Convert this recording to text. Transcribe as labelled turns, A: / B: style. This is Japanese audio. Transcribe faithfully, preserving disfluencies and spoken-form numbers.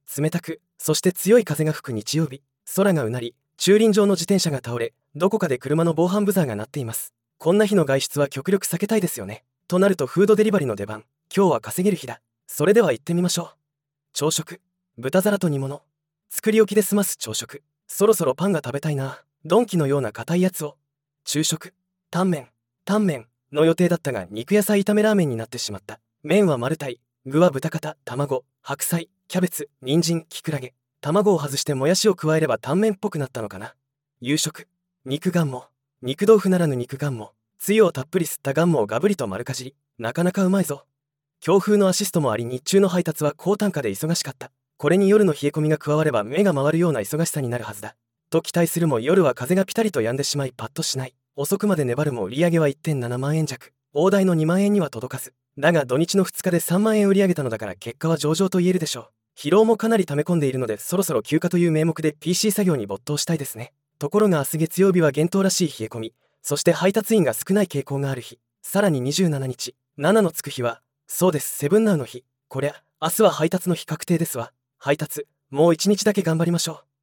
A: 冷たく、そして強い風が吹く日曜日。空がうなり、駐輪場の自転車が倒れ、どこかで車の防犯ブザーが鳴っています。こんな日の外出は極力避けたいですよね。となるとフードデリバリーの出番。今日は稼げる日だ。それでは行ってみましょう。朝食。豚皿と煮物。作り置きで済ます朝食。そろそろパンが食べたいな。ドンキのような硬いやつを。昼食。タンメン。タンメンの予定だったが肉野菜炒めラーメンになってしまった。麺は丸太、具は豚肩、卵、白菜、キャベツ、人参、キクラゲ。卵を外してもやしを加えればタンメンっぽくなったのかな。夕食。肉ガンモ。肉豆腐ならぬ肉ガンモ。つゆをたっぷり吸ったガンモをガブリと丸かじり。なかなかうまいぞ。強風のアシストもあり日中の配達は高単価で忙しかった。これに夜の冷え込みが加われば目が回るような忙しさになるはずだ。と期待するも夜は風がピタリと止んでしまいパッとしない。遅くまで粘るも売り上げは いってんななまんえん弱。大台のにまんえんには届かず。だが土日のふつかでさんまんえん売り上げたのだから結果は上々と言えるでしょう。疲労もかなり溜め込んでいるのでそろそろ休憩という名目で ピーシー 作業に没頭したいですね。ところが明日月曜日は厳冬らしい冷え込み、そして配達員が少ない傾向がある日。さらににじゅうしちにち、ななのつく日は、そうです、セブンナウの日。こりゃ、明日は配達の日確定ですわ。配達、もういちにちだけ頑張りましょう。